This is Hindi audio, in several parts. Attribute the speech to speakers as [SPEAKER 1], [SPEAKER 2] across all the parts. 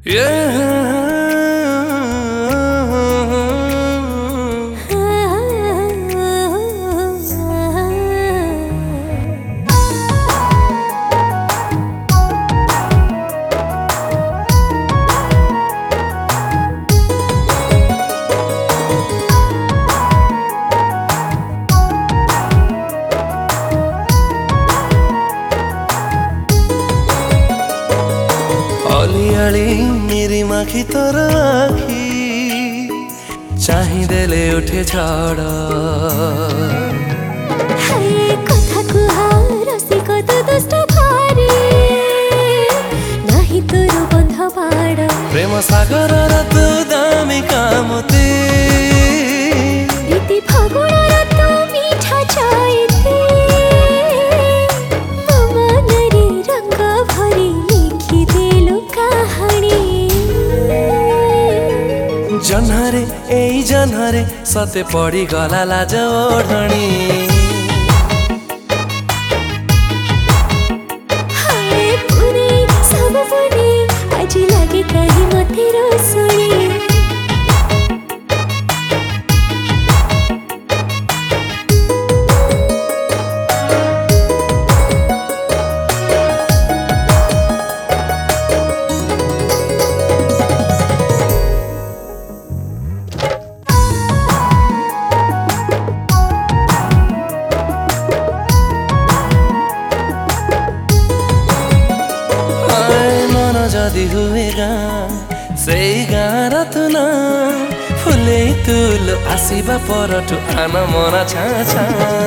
[SPEAKER 1] अलियाली मेरी माखी तोर आखी चाहिदेले उठे झड़
[SPEAKER 2] कथा कुहा रसिक तू दुष्ट भारी नहीं तोर बंध बाड़
[SPEAKER 1] प्रेम सागर तू दामी कामते
[SPEAKER 2] प्रीति फागुण तू मीठा चाहते मनरे रंग भरी लिखि देलु कहानी
[SPEAKER 1] जन्हरे ए जन्हरे सते पड़ी गला लाज ओढ़णी
[SPEAKER 2] आज लगे कहीं मते रोसुनी
[SPEAKER 1] जदि हुएगा से गाँव तु न फुले तुलो आसिबा परठु आन मन छाछा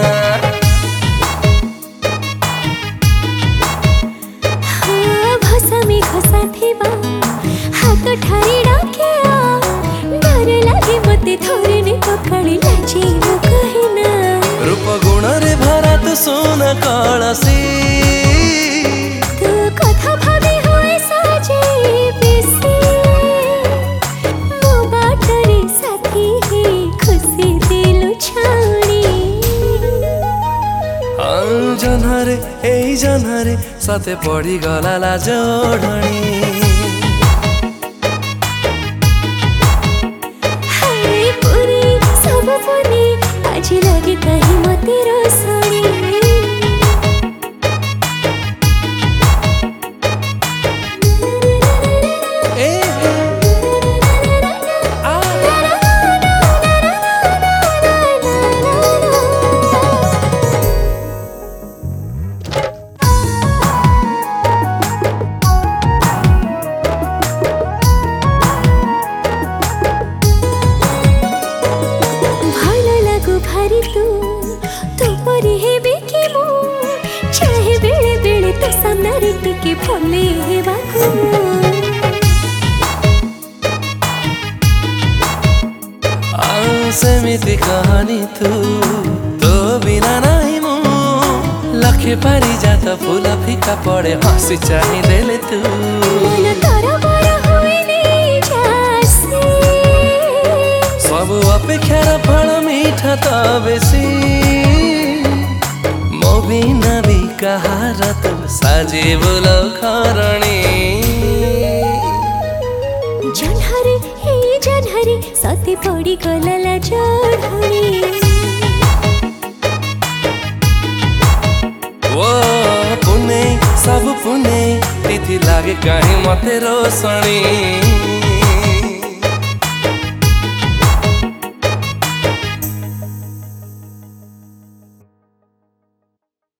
[SPEAKER 2] भसमी घसा थिबा हाथ ठारी डाके डर लागे मते थोरे ने पकड़ी लाजी मु कहिना
[SPEAKER 1] रूप गुण रे भरा तु सोना कळसी
[SPEAKER 2] तू कथा भाबी होए साजे बेसी मो बाटरे साथी ही खुशी दिलु छाणी
[SPEAKER 1] जन्हरे ए जन्हरे सते पड़ी गला लाज ओढ़णी
[SPEAKER 2] आज लगे कहीं मते रोसुनी भारी तू परी हेबे कि मु चाहे बेले बेले तो सामने टिके भले हेबाकू
[SPEAKER 1] सेमिति कहानी तो बिना नहीं मु लखे पारी जात फूल फिका पड़े हंसी चाही देले तू
[SPEAKER 2] मन तोरा बड़ा होइने जासी
[SPEAKER 1] सब अपेक्षार फल मीठा त बेसी मो बिना भी कहार तू साजे बोल खरणी
[SPEAKER 2] जन्हरे हे जन्हरे सते पड़ी गला चढ़णी
[SPEAKER 1] ओ पुणे सब पुणे तिथि लागे कहीं मते रोसणी।